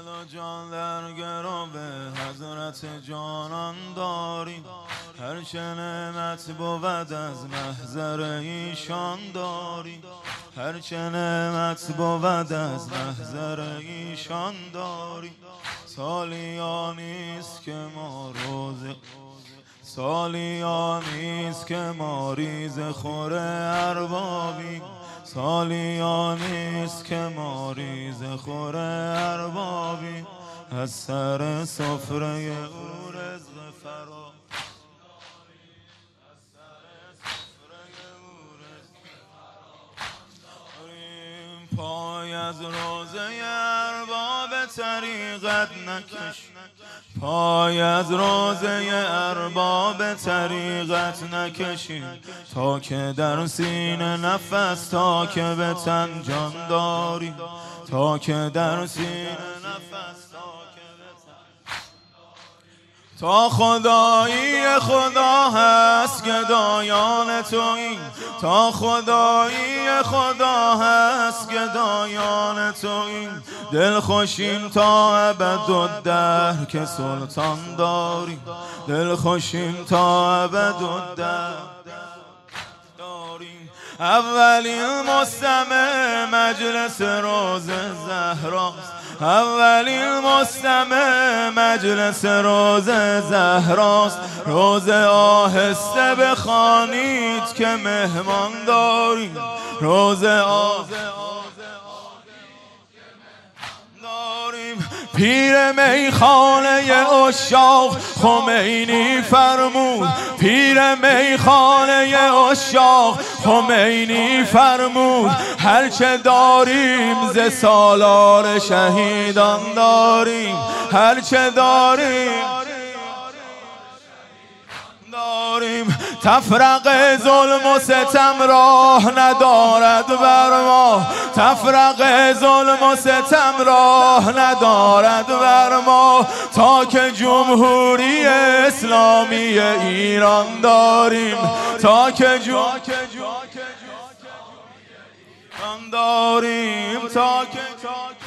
و جان در گرو به حضرت جانان داریم، هرچه نعمت بود از محضر ایشان داریم، هرچه نعمت بود از محضر ایشان داریم. سالیانیست که ما روزه، سالیانیست که ما ریز خور اربابیم، سالیانیست که ما ریز خور اربابیم. از سر سفره او رزق فرا، از سر سفره او رزق داریم. پای از روزه ارباب طریقت نکش، پای از روزه ارباب طریقت نکشیم، تا که در سینه نفس، تا که به تن جان داریم، تا که در سینه نفس، تا خدایی خدا هست گدایان توییم، تا خدایی خدا هست گدایان توییم. دل خوشیم تا ابدالدهر که سلطان داریم، دل خوشیم تا ابدالدهر داریم. اولین مستمع مجلس روز زهراست، اولین مستمع مجلس روز زهراست. روز آهسته بخوانید که مهمان داریم، روز آهسته داریم. پیر میخانه عشاق خمینی فرمود، پیر میخانه عشاق خمینی فرمود. هرچه داریم ز سالار شهیدان داریم، هرچه داریم داریم. تفرق ظلم و ستم راه ندارد بر ما، تفرق ظلم و ستم راه ندارد بر ما. تا که جمهوری اسلامی ایران داریم، تا که ایران داریم، تا که